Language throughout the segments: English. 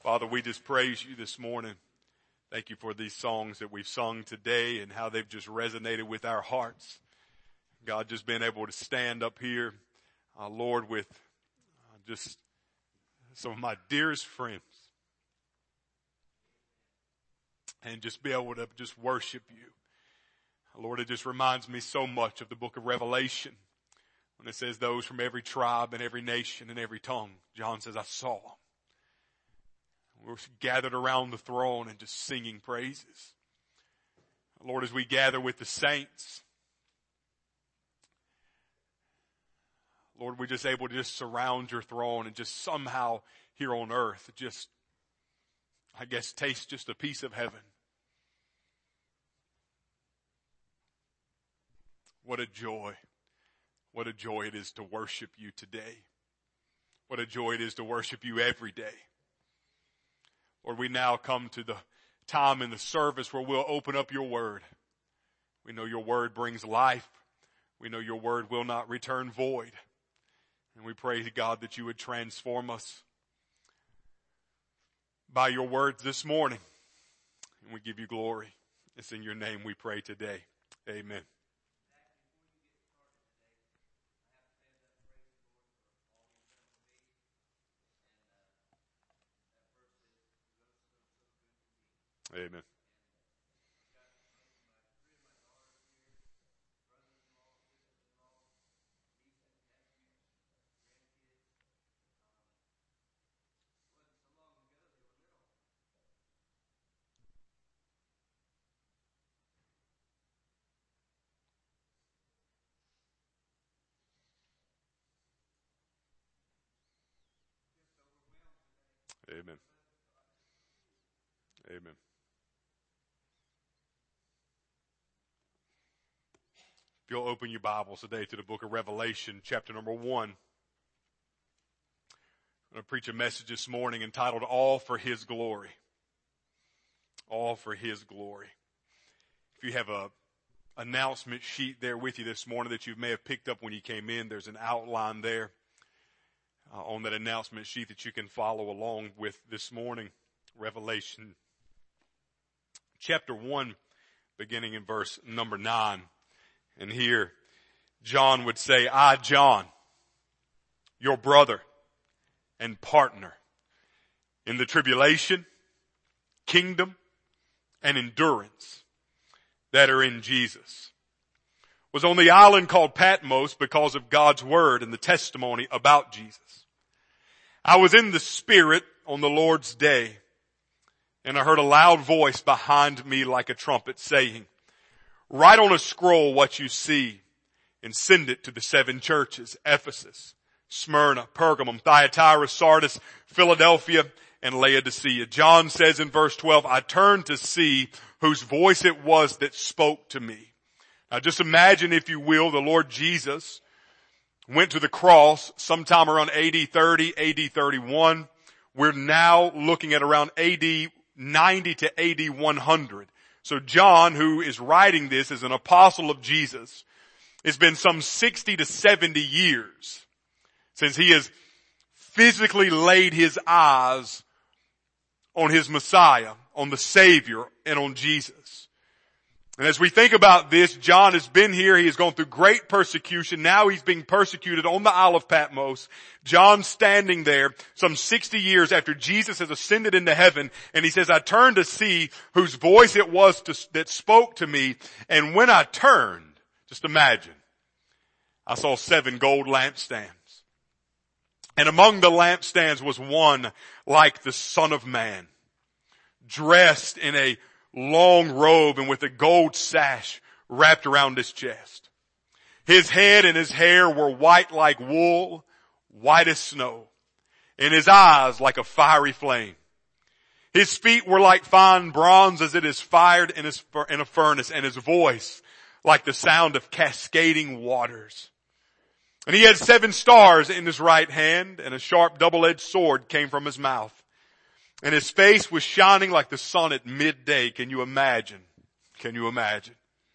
Father, we just praise you this morning. Thank you for these songs that we've sung today and how they've just resonated with our hearts. God, just being able to stand up here, Lord, with just some of my dearest friends and just be able to just worship you. Lord, it just reminds me so much of the book of Revelation when it says those from every tribe and every nation and every tongue. John says, I saw them. We're gathered around the throne and just singing praises. Lord, as we gather with the saints, Lord, we're just able to just surround your throne and just somehow here on earth, just, I guess, taste just a piece of heaven. What a joy. What a joy it is to worship you today. What a joy it is to worship you every day. Lord, we now come to the time in the service where we'll open up your word. We know your word brings life. We know your word will not return void. And we pray to God that you would transform us by your words this morning. And we give you glory. It's in your name we pray today. Amen. Amen. Amen. Amen. If you'll open your Bibles today to the book of Revelation, chapter number 1. I'm going to preach a message this morning entitled, All for His Glory. All for His Glory. If you have a announcement sheet there with you this morning that you may have picked up when you came in, there's an outline there on that announcement sheet that you can follow along with this morning. Revelation chapter 1, beginning in verse number 9. And here, John would say, I, John, your brother and partner in the tribulation, kingdom, and endurance that are in Jesus, was on the island called Patmos because of God's word and the testimony about Jesus. I was in the Spirit on the Lord's day, and I heard a loud voice behind me like a trumpet saying, write on a scroll what you see and send it to the 7 churches, Ephesus, Smyrna, Pergamum, Thyatira, Sardis, Philadelphia, and Laodicea. John says in verse 12, I turned to see whose voice it was that spoke to me. Now just imagine, if you will, the Lord Jesus went to the cross sometime around AD 30, AD 31. We're now looking at around AD 90 to AD 100. So John, who is writing this as an apostle of Jesus, it's been some 60 to 70 years since he has physically laid his eyes on his Messiah, on the Savior, and on Jesus. And as we think about this, John has been here. He has gone through great persecution. Now he's being persecuted on the Isle of Patmos. John standing there some 60 years after Jesus has ascended into heaven. And he says, I turned to see whose voice it was that spoke to me. And when I turned, just imagine, I saw 7 gold lampstands. And among the lampstands was one like the Son of Man, dressed in a long robe and with a gold sash wrapped around his chest. His head and his hair were white like wool, white as snow, and his eyes like a fiery flame. His feet were like fine bronze as it is fired in a furnace, and his voice like the sound of cascading waters. And he had 7 stars in his right hand, and a sharp double-edged sword came from his mouth. And his face was shining like the sun at midday. Can you imagine? Can you imagine?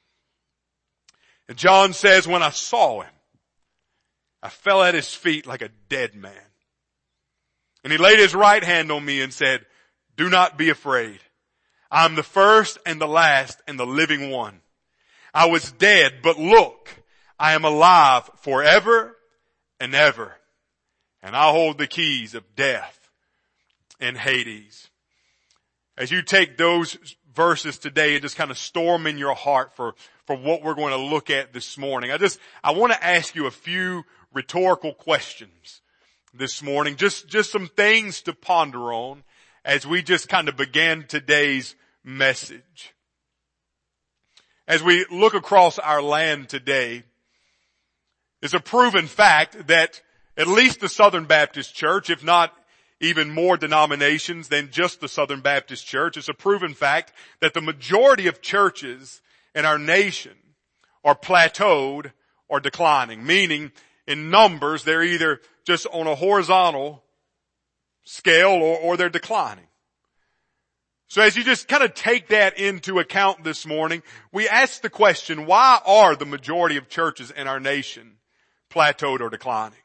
And John says, when I saw him, I fell at his feet like a dead man. And he laid his right hand on me and said, Do not be afraid. I am the first and the last and the living one. I was dead, but look, I am alive forever and ever. And I hold the keys of death and Hades. As you take those verses today and just kind of store them in your heart for what we're going to look at this morning, I want to ask you a few rhetorical questions this morning. Just some things to ponder on as we just kind of begin today's message. As we look across our land today, it's a proven fact that at least the Southern Baptist Church, if not even more denominations than just the Southern Baptist Church, it's a proven fact that the majority of churches in our nation are plateaued or declining, meaning in numbers they're either just on a horizontal scale or they're declining. So as you just kind of take that into account this morning, we ask the question, why are the majority of churches in our nation plateaued or declining?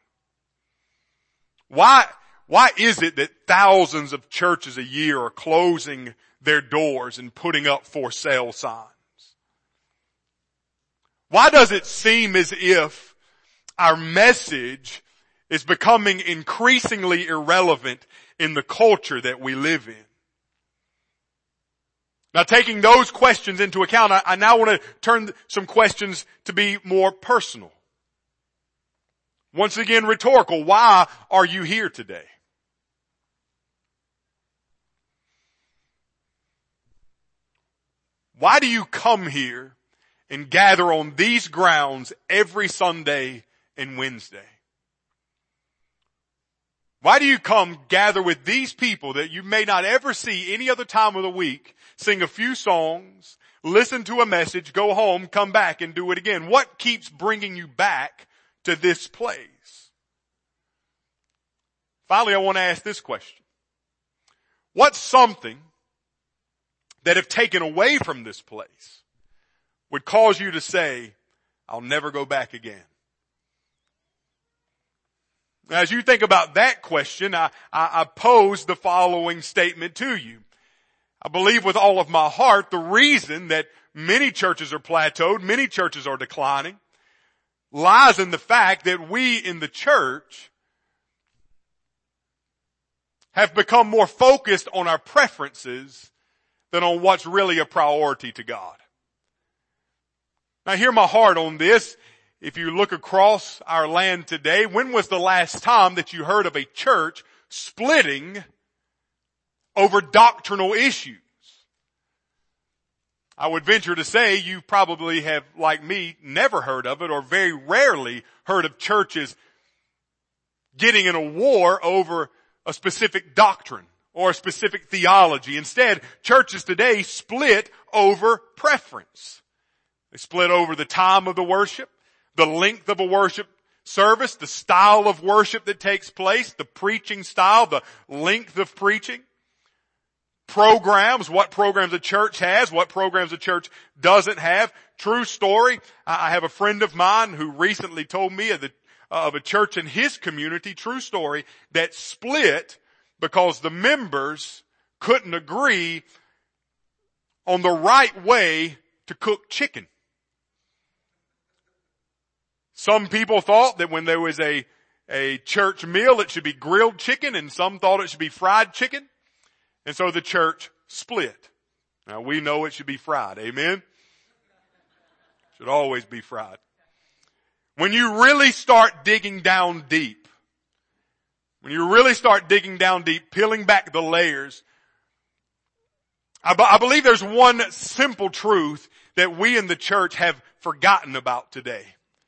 Why is it that thousands of churches a year are closing their doors and putting up for sale signs? Why does it seem as if our message is becoming increasingly irrelevant in the culture that we live in? Now, taking those questions into account, I now want to turn some questions to be more personal. Once again, rhetorical. Why are you here today? Why do you come here and gather on these grounds every Sunday and Wednesday? Why do you come gather with these people that you may not ever see any other time of the week, sing a few songs, listen to a message, go home, come back and do it again? What keeps bringing you back to this place? Finally, I want to ask this question. What's something that if taken away from this place would cause you to say, I'll never go back again? Now, as you think about that question, I pose the following statement to you. I believe with all of my heart the reason that many churches are plateaued, many churches are declining, lies in the fact that we in the church have become more focused on our preferences than on what's really a priority to God. Now, hear my heart on this. If you look across our land today, when was the last time that you heard of a church splitting over doctrinal issues? I would venture to say you probably have, like me, never heard of it or very rarely heard of churches getting in a war over a specific doctrine or a specific theology. Instead, churches today split over preference. They split over the time of the worship, the length of a worship service, the style of worship that takes place, the preaching style, the length of preaching, programs, what programs a church has, what programs a church doesn't have. True story. I have a friend of mine who recently told me of a church in his community, true story, that split because the members couldn't agree on the right way to cook chicken. Some people thought that when there was a church meal, it should be grilled chicken, and some thought it should be fried chicken. And so the church split. Now we know it should be fried. Amen? Should always be fried. When you really start digging down deep, peeling back the layers, I believe there's one simple truth that we in the church have forgotten about today.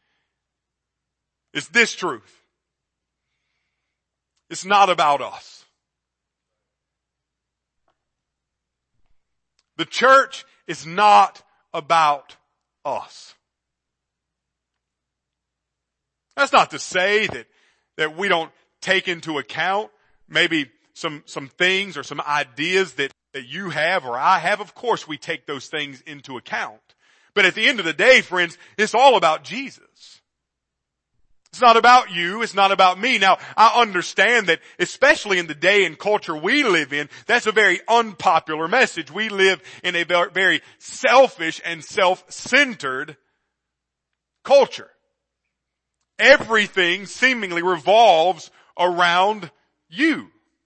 It's this truth. It's not about us. The church is not about us. That's not to say that we don't take into account maybe some things or some ideas that you have or I have. Of course we take those things into account. But at the end of the day, friends, it's all about Jesus. It's not about you. It's not about me. Now, I understand that, especially in the day and culture we live in, that's a very unpopular message. We live in a very selfish and self-centered culture. Everything seemingly revolves around you.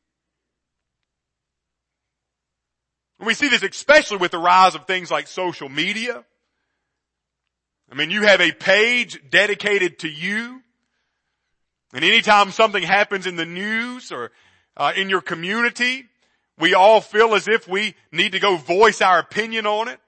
And we see this especially with the rise of things like social media. I mean, you have a page dedicated to you. And anytime something happens in the news or in your community, we all feel as if we need to go voice our opinion on it.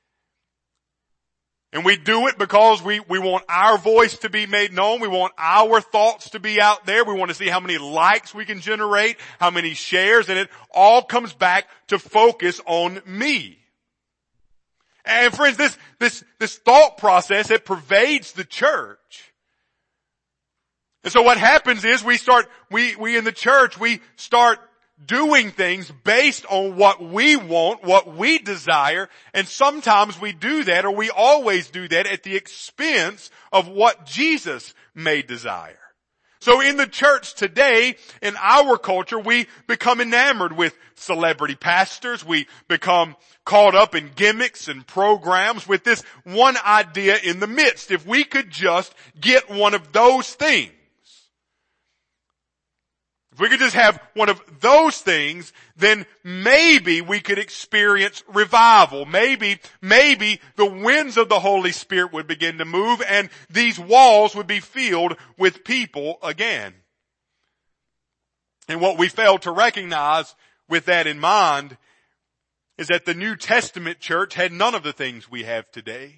And we do it because we want our voice to be made known. We want our thoughts to be out there. We want to see how many likes we can generate, how many shares, and it all comes back to focus on me. And friends, this thought process, it pervades the church. And so what happens is we in the church, we start doing things based on what we want, what we desire, and sometimes we do that, or we always do that at the expense of what Jesus may desire. So in the church today, in our culture, we become enamored with celebrity pastors. We become caught up in gimmicks and programs with this one idea in the midst. If we could just get one of those things, if we could just have one of those things, then maybe we could experience revival. Maybe the winds of the Holy Spirit would begin to move and these walls would be filled with people again. And what we fail to recognize with that in mind is that the New Testament church had none of the things we have today.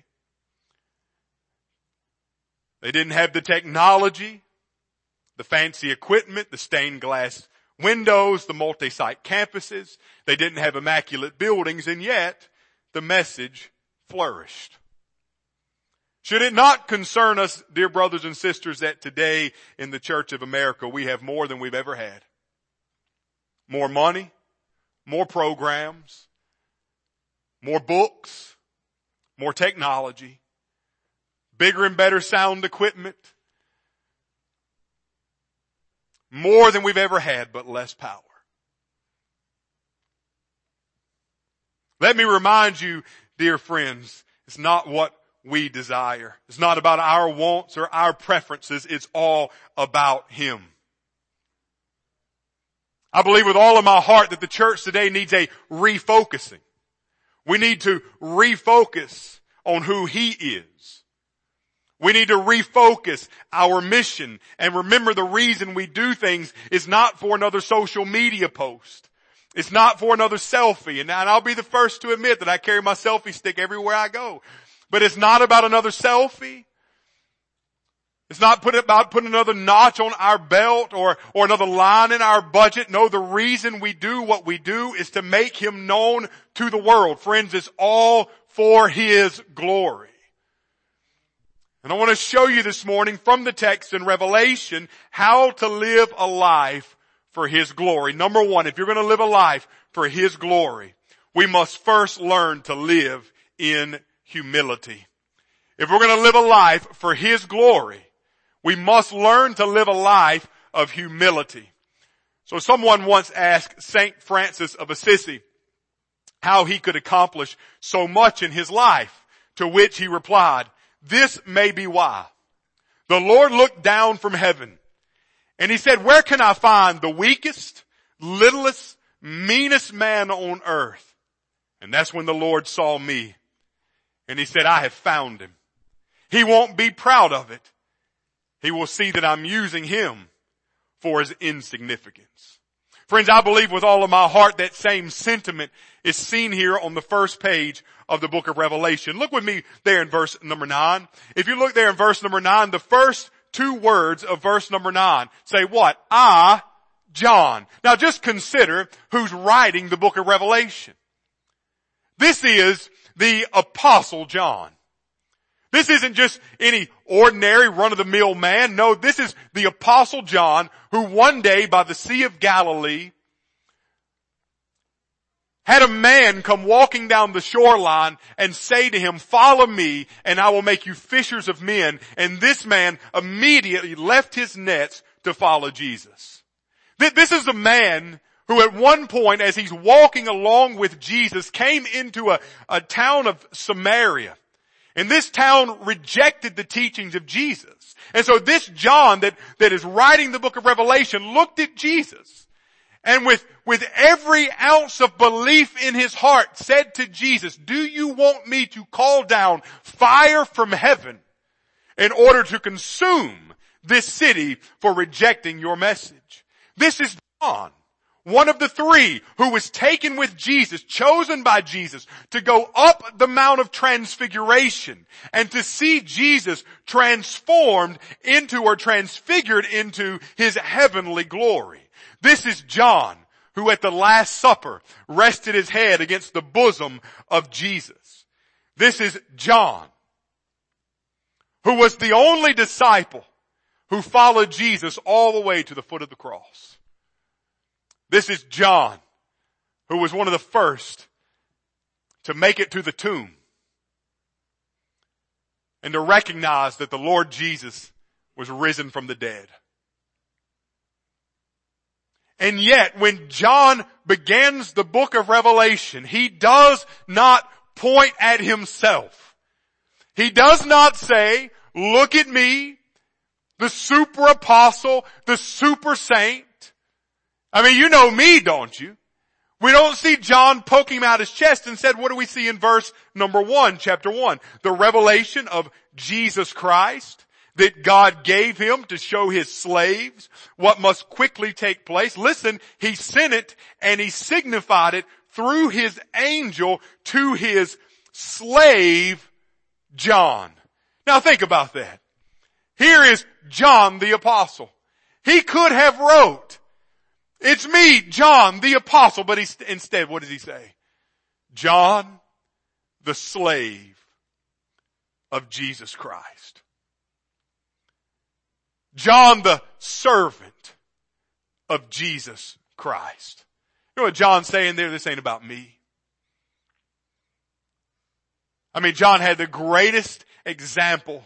They didn't have the technology, the fancy equipment, the stained glass windows, the multi-site campuses. They didn't have immaculate buildings, and yet the message flourished. Should it not concern us, dear brothers and sisters, that today in the Church of America we have more than we've ever had? More money, more programs, more books, more technology, bigger and better sound equipment, more than we've ever had, but less power. Let me remind you, dear friends, it's not what we desire. It's not about our wants or our preferences. It's all about Him. I believe with all of my heart that the church today needs a refocusing. We need to refocus on who He is. We need to refocus our mission and remember the reason we do things is not for another social media post. It's not for another selfie. And I'll be the first to admit that I carry my selfie stick everywhere I go. But it's not about another selfie. It's not about putting another notch on our belt or another line in our budget. No, the reason we do what we do is to make Him known to the world. Friends, it's all for His glory. And I want to show you this morning from the text in Revelation how to live a life for His glory. Number one, if you're going to live a life for His glory, we must first learn to live in humility. If we're going to live a life for His glory, we must learn to live a life of humility. So someone once asked Saint Francis of Assisi how he could accomplish so much in his life, to which he replied, "This may be why. The Lord looked down from heaven and He said, where can I find the weakest, littlest, meanest man on earth? And that's when the Lord saw me. And He said, I have found him. He won't be proud of it. He will see that I'm using him for his insignificance." Friends, I believe with all of my heart that same sentiment is seen here on the first page of the book of Revelation. Look with me there in verse number 9. If you look there in verse number 9, the first two words of verse number 9 say what? I, John. Now just consider who's writing the book of Revelation. This is the Apostle John. This isn't just any ordinary run-of-the-mill man. No, this is the Apostle John who one day by the Sea of Galilee had a man come walking down the shoreline and say to him, "Follow me and I will make you fishers of men." And this man immediately left his nets to follow Jesus. This is a man who at one point, as he's walking along with Jesus, came into a town of Samaria. And this town rejected the teachings of Jesus. And so this John that is writing the book of Revelation looked at Jesus and with every ounce of belief in his heart said to Jesus, "Do you want me to call down fire from heaven in order to consume this city for rejecting your message?" This is John, one of the three who was taken with Jesus, chosen by Jesus to go up the Mount of Transfiguration and to see Jesus transformed into or transfigured into his heavenly glory. This is John who at the Last Supper rested his head against the bosom of Jesus. This is John who was the only disciple who followed Jesus all the way to the foot of the cross. This is John, who was one of the first to make it to the tomb and to recognize that the Lord Jesus was risen from the dead. And yet, when John begins the book of Revelation, he does not point at himself. He does not say, "Look at me, the super apostle, the super saint." I mean, you know me, don't you? We don't see John poking out his chest. Instead, what do we see in verse number 1, chapter 1? The revelation of Jesus Christ that God gave him to show his slaves what must quickly take place. Listen, he sent it and he signified it through his angel to his slave, John. Now think about that. Here is John the apostle. He could have wrote, "It's me, John the apostle," but instead, what does he say? "John, the slave of Jesus Christ." John, the servant of Jesus Christ. You know what John's saying there? This ain't about me. I mean, John had the greatest example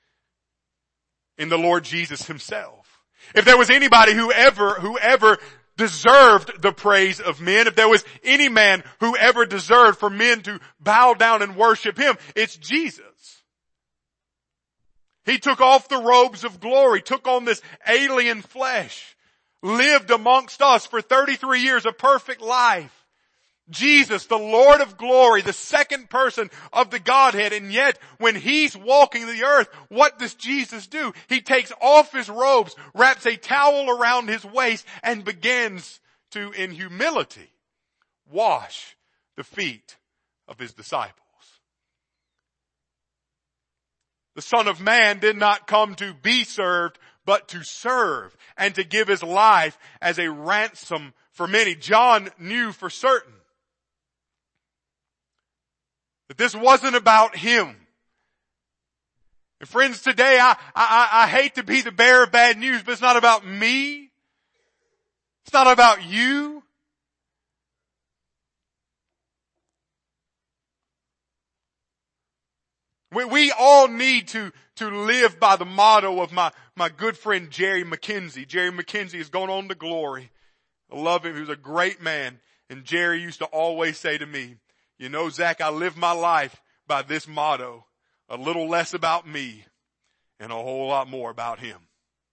in the Lord Jesus himself. If there was anybody who ever deserved the praise of men, if there was any man who ever deserved for men to bow down and worship him, it's Jesus. He took off the robes of glory, took on this alien flesh, lived amongst us for 33 years, a perfect life. Jesus, the Lord of glory, the second person of the Godhead, and yet when he's walking the earth, what does Jesus do? He takes off his robes, wraps a towel around his waist, and begins to, in humility, wash the feet of his disciples. The Son of Man did not come to be served, but to serve and to give his life as a ransom for many. John knew for certain that this wasn't about him. And friends, today I hate to be the bearer of bad news, but it's not about me. It's not about you. We all need to live by the motto of my good friend Jerry McKenzie. Jerry McKenzie has gone on to glory. I love him. He was a great man. And Jerry used to always say to me, "You know, Zach, I live my life by this motto. A little less about me and a whole lot more about him."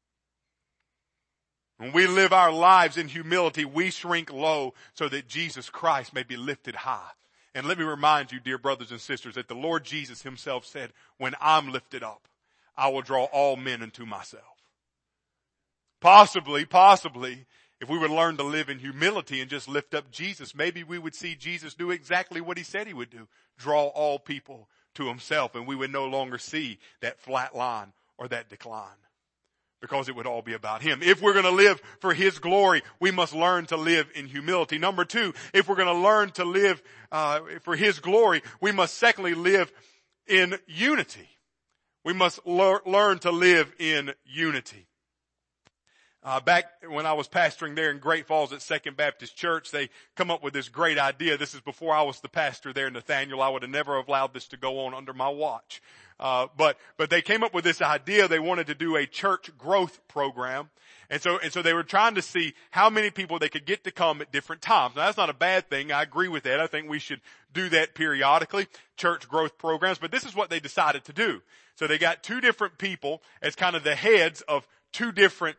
When we live our lives in humility, we shrink low so that Jesus Christ may be lifted high. And let me remind you, dear brothers and sisters, that the Lord Jesus himself said, "When I'm lifted up, I will draw all men unto myself." Possibly, if we would learn to live in humility and just lift up Jesus, maybe we would see Jesus do exactly what he said he would do, draw all people to himself, and we would no longer see that flat line or that decline, because it would all be about him. If we're going to live for his glory, we must learn to live in humility. Number two, if we're going to learn to live for his glory, we must secondly live in unity. We must learn to live in unity. Back when I was pastoring there in Great Falls at Second Baptist Church, they come up with this great idea. This is before I was the pastor there, Nathaniel. I would have never allowed this to go on under my watch. But they came up with this idea. They wanted to do a church growth program. And so they were trying to see how many people they could get to come at different times. Now that's not a bad thing. I agree with that. I think we should do that periodically, church growth programs. But this is what they decided to do. So they got two different people as kind of the heads of two different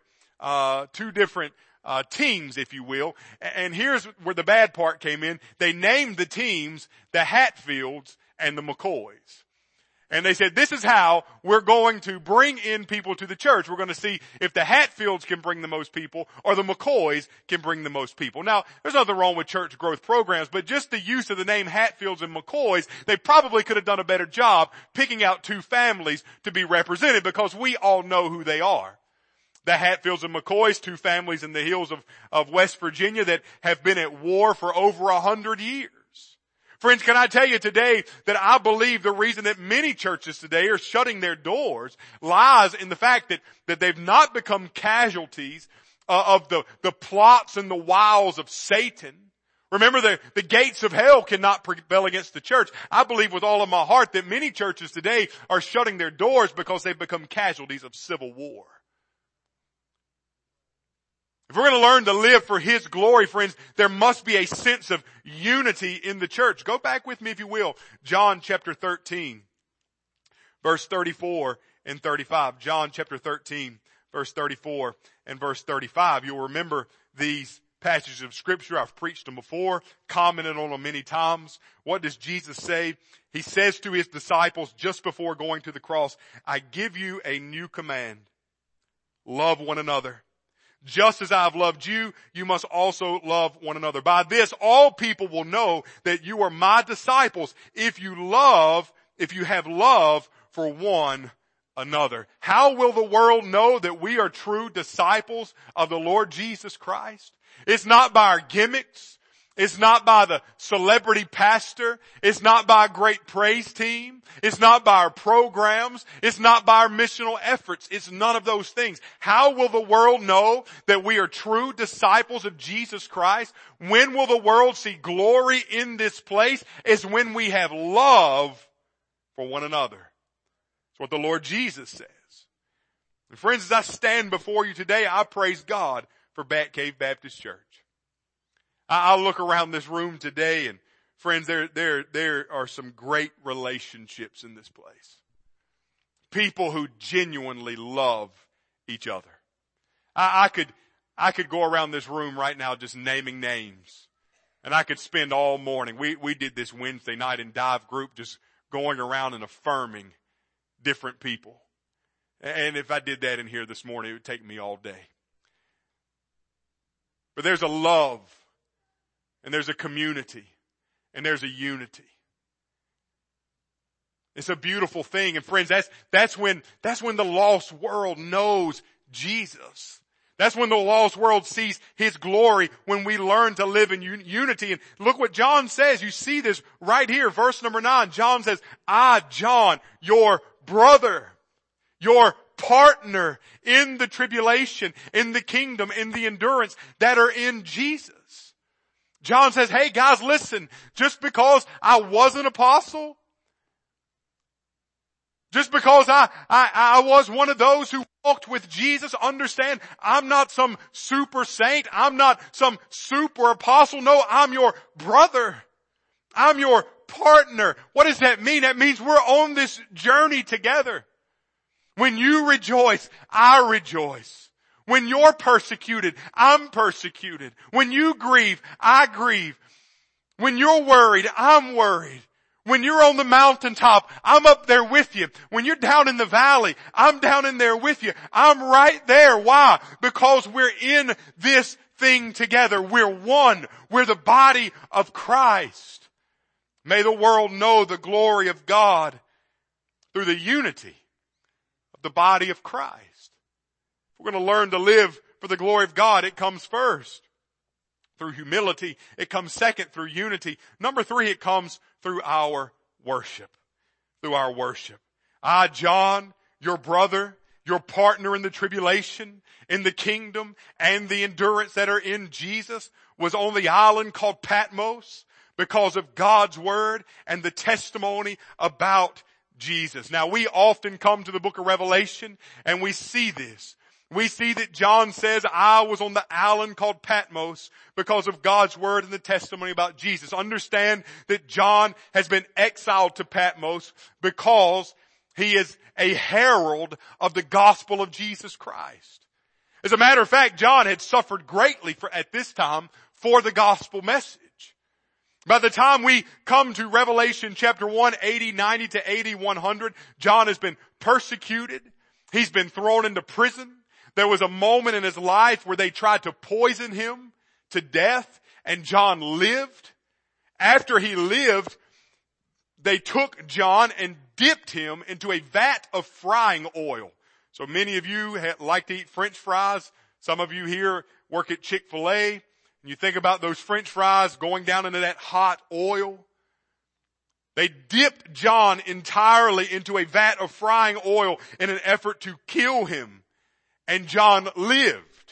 teams, if you will. And here's where the bad part came in. They named the teams the Hatfields and the McCoys. And they said, this is how we're going to bring in people to the church. We're going to see if the Hatfields can bring the most people or the McCoys can bring the most people. Now, there's nothing wrong with church growth programs, but just the use of the name Hatfields and McCoys, they probably could have done a better job picking out two families to be represented because we all know who they are. The Hatfields and McCoys, two families in the hills of West Virginia that have been at war for over 100 years. Friends, can I tell you today that I believe the reason that many churches today are shutting their doors lies in the fact that they've not become casualties of the plots and the wiles of Satan. Remember, the gates of hell cannot prevail against the church. I believe with all of my heart that many churches today are shutting their doors because they've become casualties of civil war. If we're going to learn to live for His glory, friends, there must be a sense of unity in the church. Go back with me, if you will. John chapter 13, verse 34 and 35. John chapter 13, verse 34 and verse 35. You'll remember these passages of Scripture. I've preached them before, commented on them many times. What does Jesus say? He says to His disciples just before going to the cross, I give you a new command. Love one another. Just as I have loved you, you must also love one another. By this, all people will know that you are my disciples if you have love for one another. How will the world know that we are true disciples of the Lord Jesus Christ? It's not by our gimmicks. It's not by the celebrity pastor. It's not by a great praise team. It's not by our programs. It's not by our missional efforts. It's none of those things. How will the world know that we are true disciples of Jesus Christ? When will the world see glory in this place? Is when we have love for one another. That's what the Lord Jesus says. And friends, as I stand before you today, I praise God for Bat Cave Baptist Church. I look around this room today and friends, there are some great relationships in this place. People who genuinely love each other. I could go around this room right now just naming names. And I could spend all morning. We did this Wednesday night in Dive Group just going around and affirming different people. And if I did that in here this morning, it would take me all day. But there's a love. And there's a community. And there's a unity. It's a beautiful thing. And friends, that's when the lost world knows Jesus. That's when the lost world sees His glory, when we learn to live in unity. And look what John says. You see this right here, verse number 9. John says, I, John, your brother, your partner in the tribulation, in the kingdom, in the endurance that are in Jesus. John says, hey guys, listen, just because I was an apostle, just because I was one of those who walked with Jesus, understand, I'm not some super saint. I'm not some super apostle. No, I'm your brother. I'm your partner. What does that mean? That means we're on this journey together. When you rejoice, I rejoice. When you're persecuted, I'm persecuted. When you grieve, I grieve. When you're worried, I'm worried. When you're on the mountaintop, I'm up there with you. When you're down in the valley, I'm down in there with you. I'm right there. Why? Because we're in this thing together. We're one. We're the body of Christ. May the world know the glory of God through the unity of the body of Christ. If we're going to learn to live for the glory of God, it comes first through humility. It comes second through unity. Number 3, it comes through our worship. Through our worship. I, John, your brother, your partner in the tribulation, in the kingdom, and the endurance that are in Jesus was on the island called Patmos because of God's word and the testimony about Jesus. Now we often come to the book of Revelation and we see this. We see that John says, I was on the island called Patmos because of God's word and the testimony about Jesus. Understand that John has been exiled to Patmos because he is a herald of the gospel of Jesus Christ. As a matter of fact, John had suffered greatly at this time for the gospel message. By the time we come to Revelation chapter 1, 80, 90 to 80, 100, John has been persecuted. He's been thrown into prison. There was a moment in his life where they tried to poison him to death, and John lived. After he lived, they took John and dipped him into a vat of frying oil. So many of you like to eat French fries. Some of you here work at Chick-fil-A, and you think about those French fries going down into that hot oil. They dipped John entirely into a vat of frying oil in an effort to kill him. And John lived.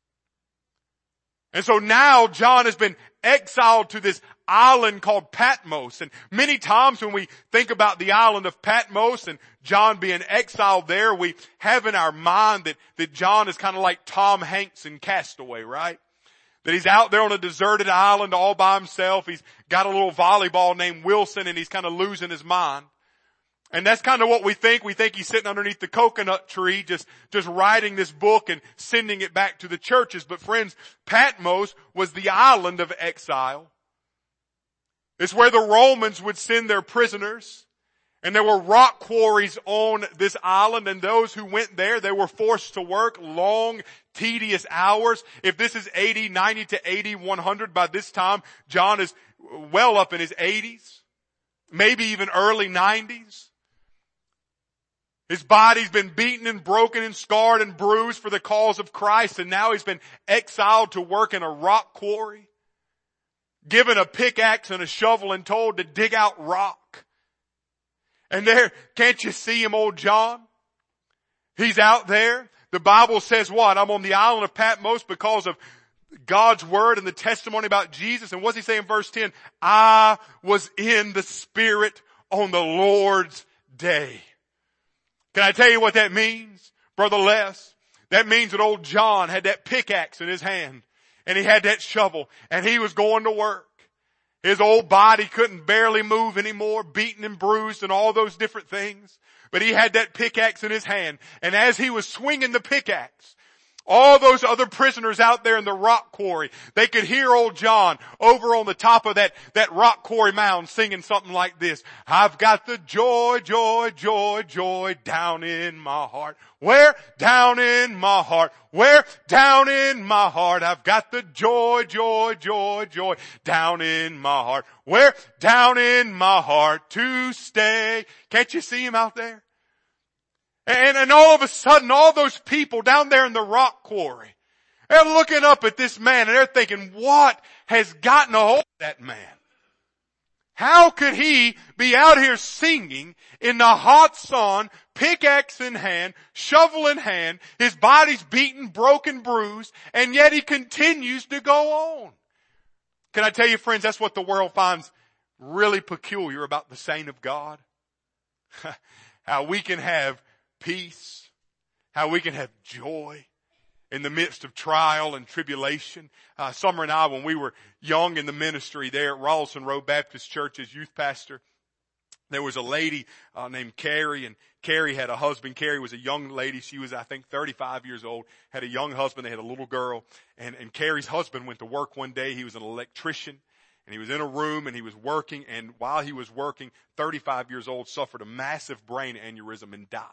And so now John has been exiled to this island called Patmos. And many times when we think about the island of Patmos and John being exiled there, we have in our mind that John is kind of like Tom Hanks in Castaway, right? That he's out there on a deserted island all by himself. He's got a little volleyball named Wilson and he's kind of losing his mind. And that's kind of what we think. We think he's sitting underneath the coconut tree, just writing this book and sending it back to the churches. But friends, Patmos was the island of exile. It's where the Romans would send their prisoners. And there were rock quarries on this island, and those who went there, they were forced to work long, tedious hours. If this is 80, 90 to 80, 100, by this time, John is well up in his 80s, maybe even early 90s. His body's been beaten and broken and scarred and bruised for the cause of Christ, and now he's been exiled to work in a rock quarry, given a pickaxe and a shovel and told to dig out rock. And there, can't you see him, old John? He's out there. The Bible says what? I'm on the island of Patmos because of God's word and the testimony about Jesus. And what's he say in verse 10? I was in the Spirit on the Lord's day. Can I tell you what that means, Brother Les? That means that old John had that pickaxe in his hand and he had that shovel and he was going to work. His old body couldn't barely move anymore, beaten and bruised and all those different things. But he had that pickaxe in his hand. And as he was swinging the pickaxe, all those other prisoners out there in the rock quarry, they could hear old John over on the top of that rock quarry mound singing something like this. I've got the joy, joy, joy, joy down in my heart. Where? Down in my heart. Where? Down in my heart. I've got the joy, joy, joy, joy down in my heart. Where? Down in my heart to stay. Can't you see him out there? And all of a sudden, all those people down there in the rock quarry, they're looking up at this man and they're thinking, what has gotten a hold of that man? How could he be out here singing in the hot sun, pickaxe in hand, shovel in hand, his body's beaten, broken, bruised, and yet he continues to go on? Can I tell you, friends, that's what the world finds really peculiar about the saint of God? How we can have peace, how we can have joy in the midst of trial and tribulation. Summer and I, when we were young in the ministry there at Rawlson Road Baptist Church as youth pastor, there was a lady named Carrie, and Carrie had a husband. Carrie was a young lady. She was, I think, 35 years old, had a young husband. They had a little girl, and Carrie's husband went to work one day. He was an electrician. And he was in a room and he was working, and while he was working, 35 years old, suffered a massive brain aneurysm and died.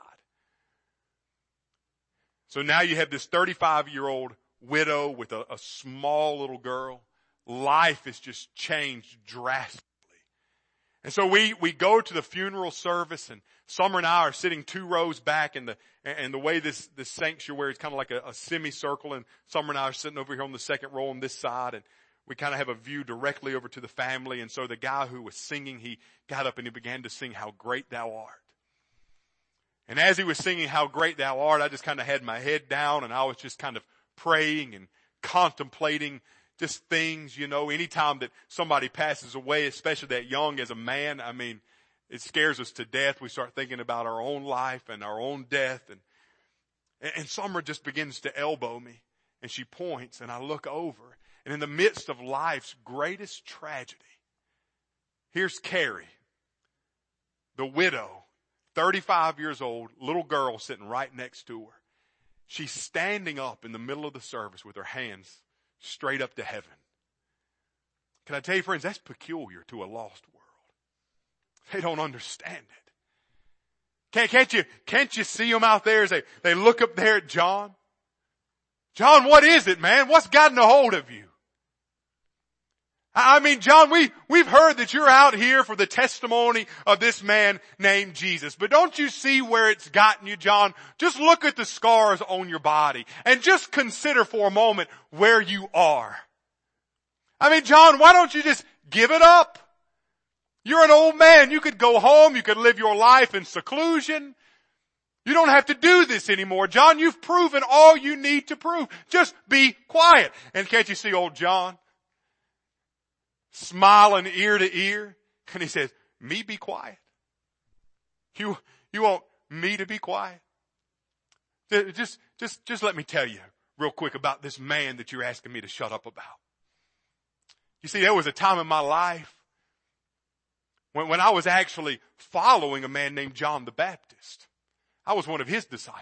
So now you have this 35-year-old widow with a small little girl. Life has just changed drastically. And so we go to the funeral service, and Summer and I are sitting 2 rows back, and the way this sanctuary is kind of like a semicircle, and Summer and I are sitting over here on the second row on this side, and we kind of have a view directly over to the family. And so the guy who was singing, he got up and he began to sing, How Great Thou Art. And as he was singing How Great Thou Art, I just kind of had my head down and I was just kind of praying and contemplating just things, anytime that somebody passes away, especially that young as a man, I mean, it scares us to death. We start thinking about our own life and our own death. And Summer just begins to elbow me and she points and I look over. And in the midst of life's greatest tragedy, here's Carrie, the widow, 35 years old, little girl sitting right next to her. She's standing up in the middle of the service with her hands straight up to heaven. Can I tell you, friends, that's peculiar to a lost world. They don't understand it. Can't you see them out there as they look up there at John? John, what is it, man? What's gotten a hold of you? I mean, John, we've heard that you're out here for the testimony of this man named Jesus. But don't you see where it's gotten you, John? Just look at the scars on your body and just consider for a moment where you are. I mean, John, why don't you just give it up? You're an old man. You could go home. You could live your life in seclusion. You don't have to do this anymore. John, you've proven all you need to prove. Just be quiet. And can't you see old John? Smiling ear to ear. And he says, me be quiet. You want me to be quiet? Just let me tell you real quick about this man that you're asking me to shut up about. You see, there was a time in my life when I was actually following a man named John the Baptist. I was one of his disciples.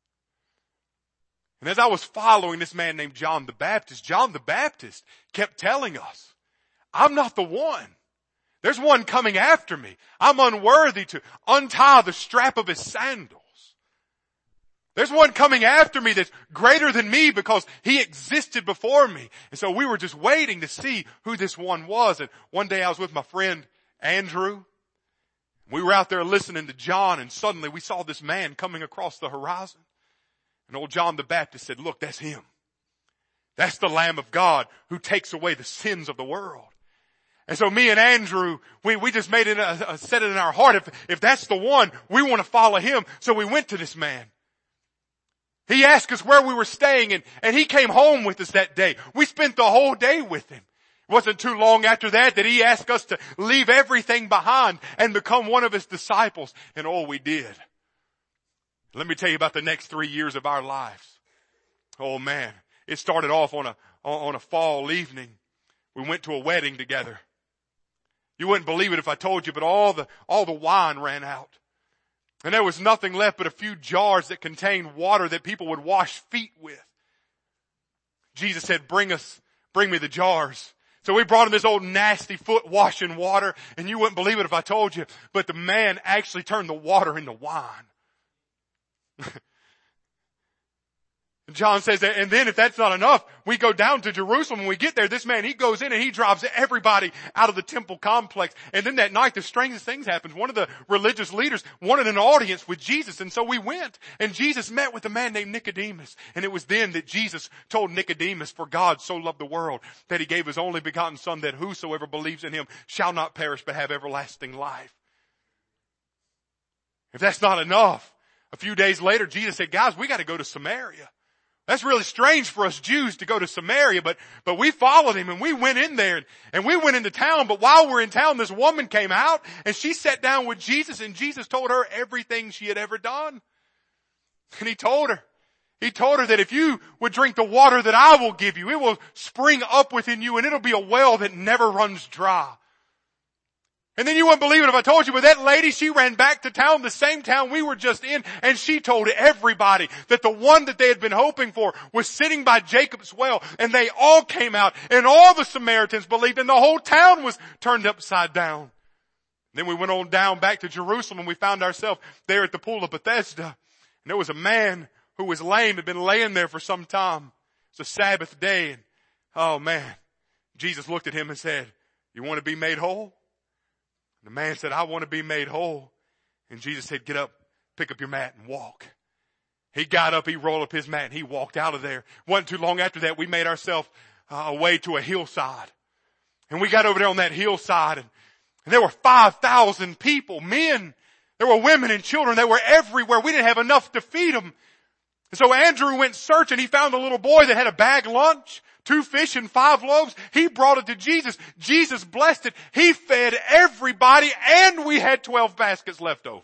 And as I was following this man named John the Baptist kept telling us, I'm not the one. There's one coming after me. I'm unworthy to untie the strap of his sandals. There's one coming after me that's greater than me because he existed before me. And so we were just waiting to see who this one was. And one day I was with my friend Andrew. We were out there listening to John and suddenly we saw this man coming across the horizon. And old John the Baptist said, look, that's him. That's the Lamb of God who takes away the sins of the world. And so me and Andrew, we just made it set it in our heart. If that's the one, we want to follow him. So we went to this man. He asked us where we were staying and he came home with us that day. We spent the whole day with him. It wasn't too long after that he asked us to leave everything behind and become one of his disciples. And oh, we did. Let me tell you about the next 3 years of our lives. Oh man, it started off on a fall evening. We went to a wedding together. You wouldn't believe it if I told you, but all the wine ran out. And there was nothing left but a few jars that contained water that people would wash feet with. Jesus said, bring me the jars. So we brought him this old nasty foot washing water, and you wouldn't believe it if I told you, but the man actually turned the water into wine. John says that, and then if that's not enough, we go down to Jerusalem. When we get there, this man, he goes in and he drives everybody out of the temple complex. And then that night, the strangest things happened. One of the religious leaders wanted an audience with Jesus. And so we went and Jesus met with a man named Nicodemus. And it was then that Jesus told Nicodemus, for God so loved the world that he gave his only begotten son that whosoever believes in him shall not perish but have everlasting life. If that's not enough, a few days later, Jesus said, guys, we got to go to Samaria. That's really strange for us Jews to go to Samaria, but we followed him and we went in there and we went into town. But while we're in town, this woman came out and she sat down with Jesus and Jesus told her everything she had ever done. And he told her that if you would drink the water that I will give you, it will spring up within you and it'll be a well that never runs dry. And then you wouldn't believe it if I told you, but that lady, she ran back to town, the same town we were just in, and she told everybody that the one that they had been hoping for was sitting by Jacob's well, and they all came out, and all the Samaritans believed, and the whole town was turned upside down. Then we went on down back to Jerusalem, and we found ourselves there at the pool of Bethesda, and there was a man who was lame, had been laying there for some time. It's a Sabbath day, and oh man, Jesus looked at him and said, you want to be made whole? The man said, I want to be made whole. And Jesus said, get up, pick up your mat and walk. He got up, he rolled up his mat and he walked out of there. Wasn't too long after that, we made ourselves away to a hillside. And we got over there on that hillside and there were 5,000 people, men There were women and children that were everywhere. We didn't have enough to feed them. And so Andrew went searching. He found a little boy that had a bag lunch, 2 fish and 5 loaves. He brought it to Jesus. Jesus blessed it. He fed everybody, and we had 12 baskets left over.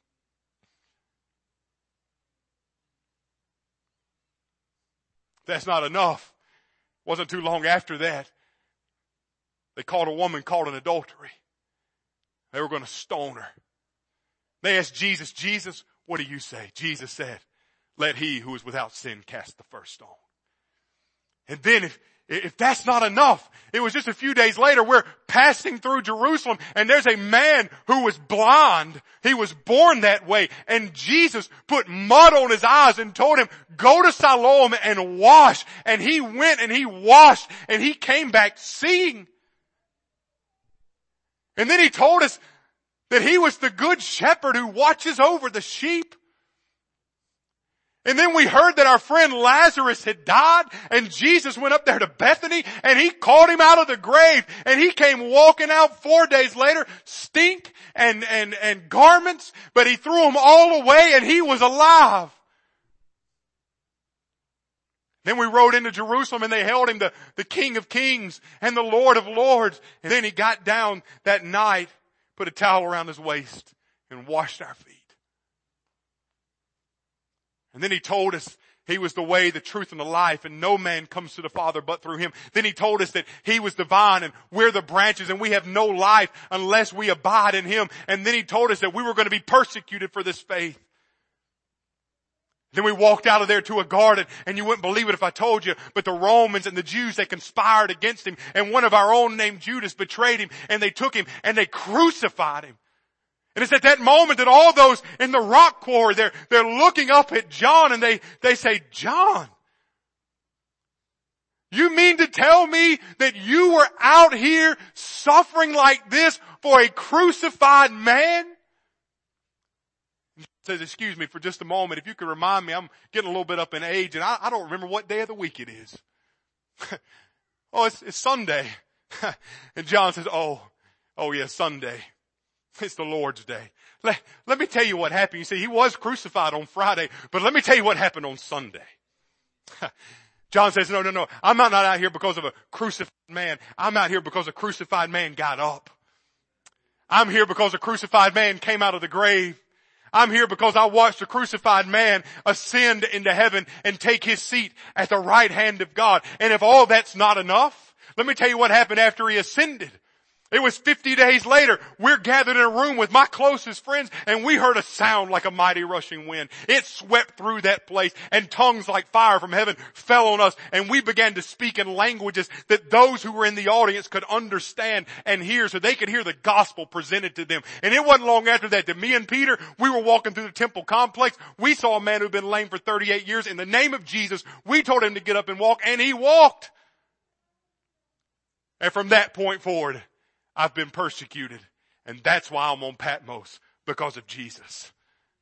That's not enough. Wasn't too long after that, they caught a woman caught in adultery. They were going to stone her. They asked Jesus, Jesus, what do you say? Jesus said, let he who is without sin cast the first stone. And then if that's not enough, it was just a few days later, we're passing through Jerusalem and there's a man who was blind. He was born that way. And Jesus put mud on his eyes and told him, go to Siloam and wash. And he went and he washed and he came back seeing. And then he told us that he was the good shepherd who watches over the sheep. And then we heard that our friend Lazarus had died, and Jesus went up there to Bethany and he called him out of the grave, and he came walking out 4 days later, stink and garments, but he threw them all away and he was alive. Then we rode into Jerusalem and they held him the King of Kings and the Lord of Lords. And then he got down that night, put a towel around his waist and washed our feet. And then he told us he was the way, the truth, and the life, and no man comes to the Father but through him. Then he told us that he was the vine and we're the branches and we have no life unless we abide in him. And then he told us that we were going to be persecuted for this faith. Then we walked out of there to a garden, and you wouldn't believe it if I told you, but the Romans and the Jews, they conspired against him, and one of our own named Judas betrayed him, and they took him and they crucified him. And it's at that moment that all those in the rock quarry, they're looking up at John and they say, John, you mean to tell me that you were out here suffering like this for a crucified man? He says, excuse me for just a moment. If you could remind me, I'm getting a little bit up in age and I don't remember what day of the week it is. Oh, it's Sunday. And John says, oh yeah, Sunday. It's the Lord's day. Let me tell you what happened. You see, he was crucified on Friday, but let me tell you what happened on Sunday. John says, no. I'm not out here because of a crucified man. I'm out here because a crucified man got up. I'm here because a crucified man came out of the grave. I'm here because I watched a crucified man ascend into heaven and take his seat at the right hand of God. And if all that's not enough, let me tell you what happened after he ascended. It was 50 days later. We're gathered in a room with my closest friends and we heard a sound like a mighty rushing wind. It swept through that place and tongues like fire from heaven fell on us and we began to speak in languages that those who were in the audience could understand and hear so they could hear the gospel presented to them. And it wasn't long after that me and Peter, we were walking through the temple complex. We saw a man who'd been lame for 38 years. In the name of Jesus, we told him to get up and walk and he walked. And from that point forward, I've been persecuted, and that's why I'm on Patmos, because of Jesus.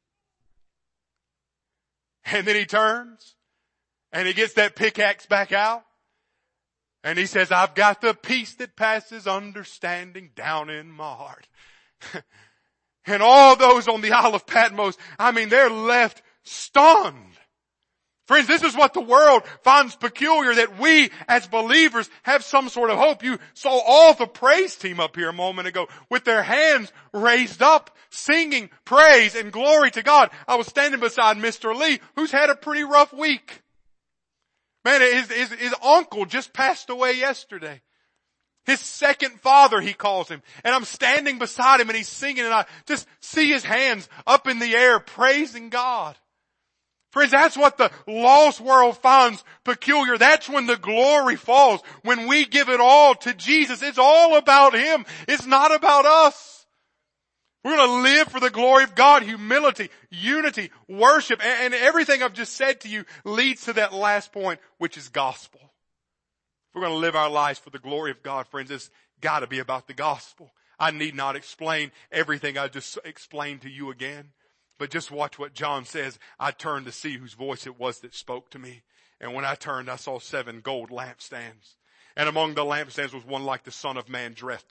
And then he turns, and he gets that pickaxe back out, and he says, I've got the peace that passes understanding down in my heart. And all those on the Isle of Patmos, they're left stunned. Friends, this is what the world finds peculiar, that we as believers have some sort of hope. You saw all the praise team up here a moment ago with their hands raised up, singing praise and glory to God. I was standing beside Mr. Lee, who's had a pretty rough week. Man, his uncle just passed away yesterday. His second father, he calls him. And I'm standing beside him and he's singing and I just see his hands up in the air praising God. Friends, that's what the lost world finds peculiar. That's when the glory falls. When we give it all to Jesus, it's all about him. It's not about us. We're going to live for the glory of God, humility, unity, worship, and everything I've just said to you leads to that last point, which is gospel. If we're going to live our lives for the glory of God, friends, it's got to be about the gospel. I need not explain everything I just explained to you again. But just watch what John says. I turned to see whose voice it was that spoke to me. And when I turned, I saw 7 gold lampstands. And among the lampstands was one like the Son of Man dressed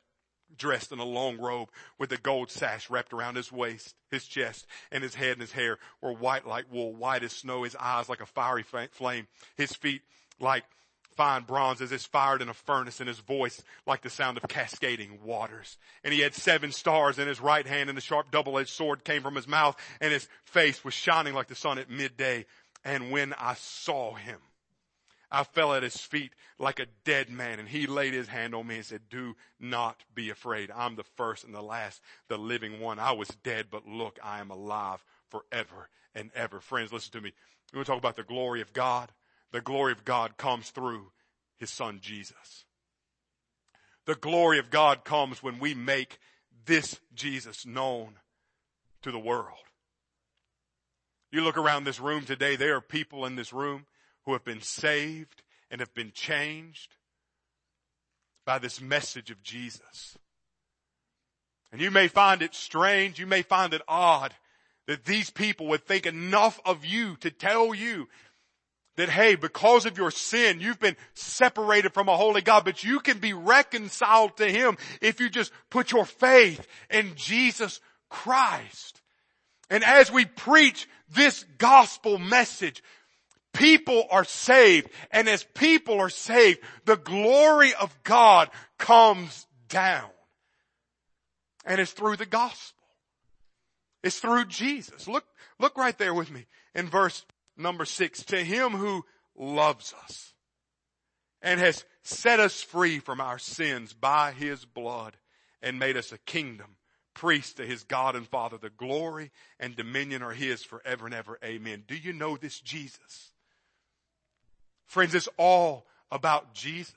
dressed in a long robe with a gold sash wrapped around his waist, his chest, and his head and his hair were white like wool, white as snow, his eyes like a fiery flame, his feet like fine bronze as is fired in a furnace, and his voice like the sound of cascading waters. And he had 7 stars in his right hand, and a sharp double-edged sword came from his mouth, and his face was shining like the sun at midday. And when I saw him, I fell at his feet like a dead man, and he laid his hand on me and said, do not be afraid. I'm the first and the last, the living one. I was dead, but look, I am alive forever and ever. Friends, listen to me. We want to talk about the glory of God. The glory of God comes through his son Jesus. The glory of God comes when we make this Jesus known to the world. You look around this room today, there are people in this room who have been saved and have been changed by this message of Jesus. And you may find it strange, you may find it odd that these people would think enough of you to tell you that, hey, because of your sin, you've been separated from a holy God, but you can be reconciled to him if you just put your faith in Jesus Christ. And as we preach this gospel message, people are saved. And as people are saved, the glory of God comes down. And it's through the gospel. It's through Jesus. Look right there with me in verse number 6. To him who loves us and has set us free from our sins by his blood and made us a kingdom, priest to his God and Father. The glory and dominion are his forever and ever. Amen. Do you know this Jesus? Friends, it's all about Jesus.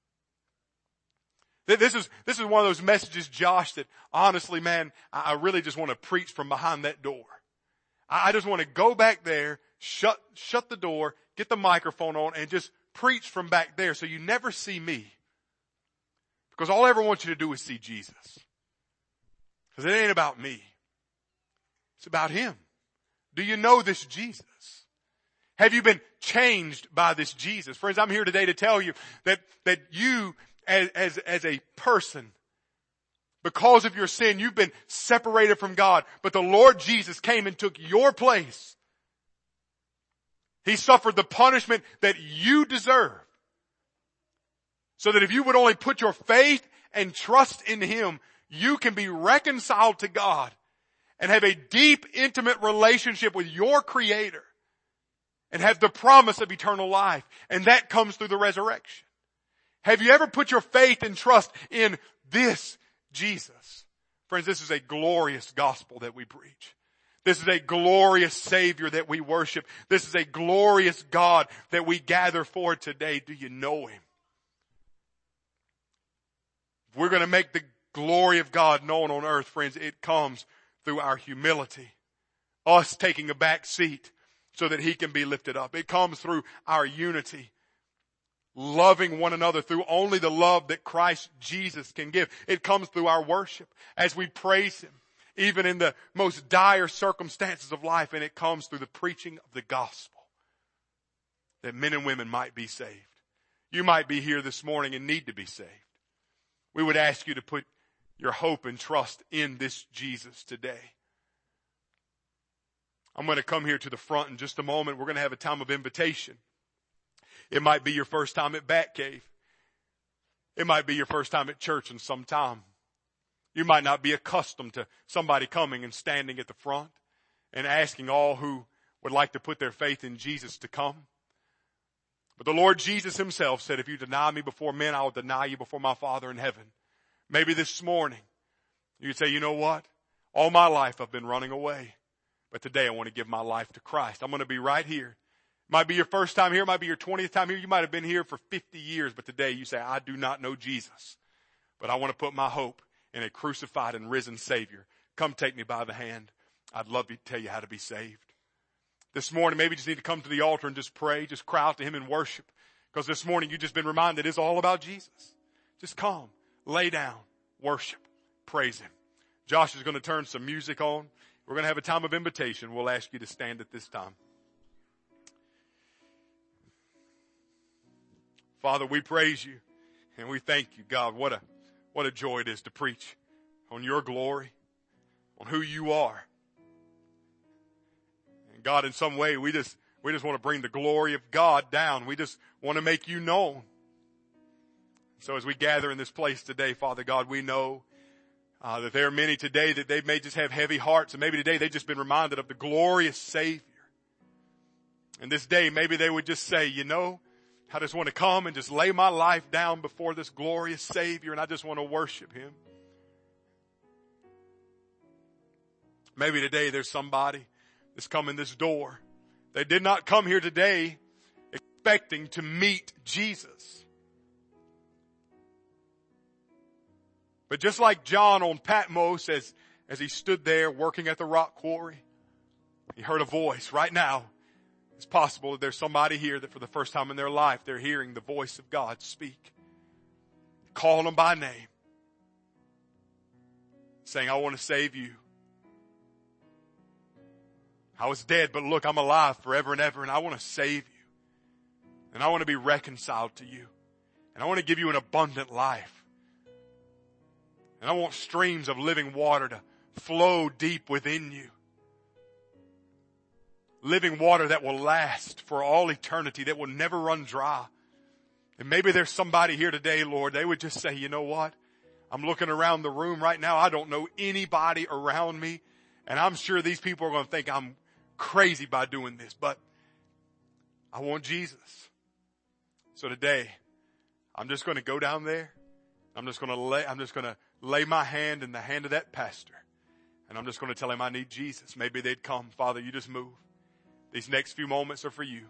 This is one of those messages, Josh, that honestly, man, I really just want to preach from behind that door. I just want to go back there, shut the door, get the microphone on, and just preach from back there so you never see me. Because all I ever want you to do is see Jesus. Because it ain't about me. It's about him. Do you know this Jesus? Have you been changed by this Jesus? Friends, I'm here today to tell you that you as a person, because of your sin, you've been separated from God, but the Lord Jesus came and took your place. He suffered the punishment that you deserve. So that if you would only put your faith and trust in him, you can be reconciled to God and have a deep, intimate relationship with your Creator and have the promise of eternal life. And that comes through the resurrection. Have you ever put your faith and trust in this Jesus? Friends, this is a glorious gospel that we preach. This is a glorious Savior that we worship. This is a glorious God that we gather for today. Do you know him? If we're going to make the glory of God known on earth, friends, it comes through our humility. Us taking a back seat so that he can be lifted up. It comes through our unity. Loving one another through only the love that Christ Jesus can give. It comes through our worship as we praise him, even in the most dire circumstances of life. And it comes through the preaching of the gospel that men and women might be saved. You might be here this morning and need to be saved. We would ask you to put your hope and trust in this Jesus today. I'm going to come here to the front in just a moment. We're going to have a time of invitation. It might be your first time at Bat Cave. It might be your first time at church in some time. You might not be accustomed to somebody coming and standing at the front and asking all who would like to put their faith in Jesus to come. But the Lord Jesus himself said, if you deny me before men, I will deny you before my Father in heaven. Maybe this morning you'd say, you know what? All my life I've been running away. But today I want to give my life to Christ. I'm going to be right here. Might be your first time here. Might be your 20th time here. You might have been here for 50 years. But today you say, I do not know Jesus. But I want to put my hope in a crucified and risen Savior. Come take me by the hand. I'd love to tell you how to be saved. This morning, maybe you just need to come to the altar and just pray. Just cry out to him and worship. Because this morning you've just been reminded it's all about Jesus. Just come, lay down, worship, praise him. Josh is going to turn some music on. We're going to have a time of invitation. We'll ask you to stand at this time. Father, we praise you and we thank you, God. What What a joy it is to preach on your glory, on who you are. And God, in some way, we just want to bring the glory of God down. We just want to make you known. So as we gather in this place today, Father God, we know that there are many today that they may just have heavy hearts, and maybe today they've just been reminded of the glorious Savior. And this day, maybe they would just say, you know, I just want to come and just lay my life down before this glorious Savior, and I just want to worship Him. Maybe today there's somebody that's come in this door. They did not come here today expecting to meet Jesus. But just like John on Patmos, as he stood there working at the rock quarry, he heard a voice. Right now, it's possible that there's somebody here that for the first time in their life, they're hearing the voice of God speak, calling them by name, saying, I want to save you. I was dead, but look, I'm alive forever and ever, and I want to save you. And I want to be reconciled to you. And I want to give you an abundant life. And I want streams of living water to flow deep within you. Living water that will last for all eternity, that will never run dry. And maybe there's somebody here today, Lord, they would just say, you know what? I'm looking around the room right now. I don't know anybody around me. And I'm sure these people are going to think I'm crazy by doing this. But I want Jesus. So today, I'm just going to go down there. I'm just going to lay my hand in the hand of that pastor. And I'm just going to tell him I need Jesus. Maybe they'd come. Father, you just move. These next few moments are for you.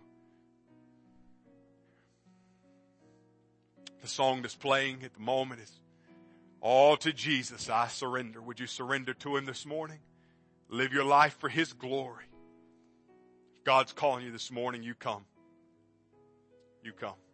The song that's playing at the moment is All to Jesus I Surrender. Would you surrender to Him this morning? Live your life for His glory. If God's calling you this morning, you come. You come.